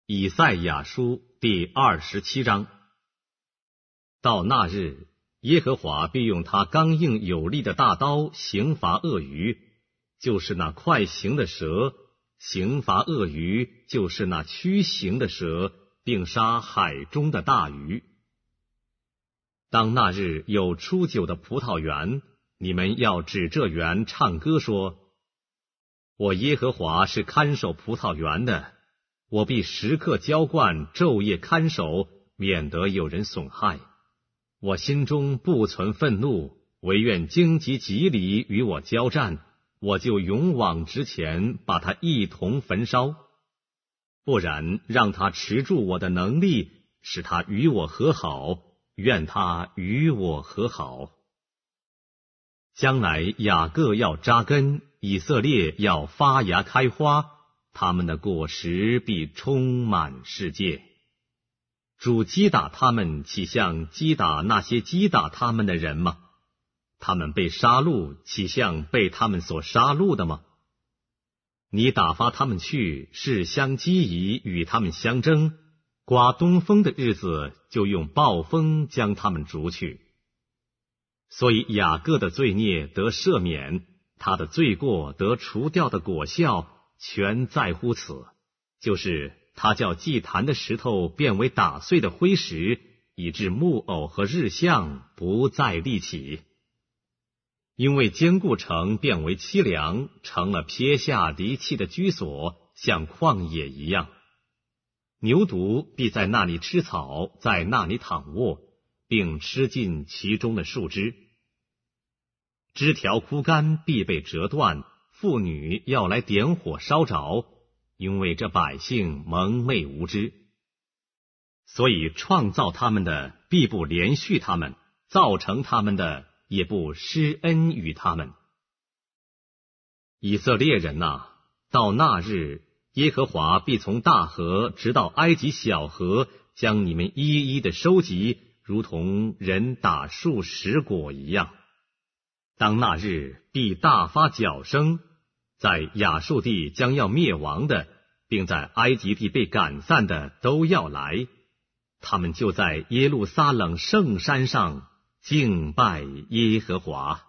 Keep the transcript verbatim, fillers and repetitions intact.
以赛亚书第二十七章。到那日，耶和华必用他刚硬有力的大刀刑罚鳄鱼，就是那快行的蛇；刑罚鳄鱼，就是那驱行的蛇，并杀海中的大鱼。当那日有初九的葡萄园，你们要指这园唱歌说：我耶和华是看守葡萄园的，我必时刻浇灌，昼夜看守，免得有人损害。我心中不存愤怒，惟愿荆棘棘里与我交战，我就勇往直前，把他一同焚烧。不然，让他持住我的能力，使他与我和好，愿他与我和好。将来雅各要扎根，以色列要发芽开花，他们的果实必充满世界。主击打他们，岂像击打那些击打他们的人吗？他们被杀戮，岂像被他们所杀戮的吗？你打发他们去，是相击夷，与他们相争，刮东风的日子，就用暴风将他们逐去。所以雅各的罪孽得赦免，他的罪过得除掉的果效，全在乎此，就是他叫祭坛的石头变为打碎的灰石，以致木偶和日像不再立起。因为坚固城变为凄凉，成了撇下离弃的居所，像旷野一样。牛犊必在那里吃草，在那里躺卧，并吃尽其中的树枝。枝条枯干，必被折断，妇女要来点火烧着，因为这百姓蒙昧无知。所以创造他们的必不连续他们，造成他们的也不施恩于他们。以色列人哪，到那日，耶和华必从大河直到埃及小河，将你们一一的收集，如同人打树拾果一样。当那日，必大发角声，在亚述地将要灭亡的，并在埃及地被赶散的都要来，他们就在耶路撒冷圣山上敬拜耶和华。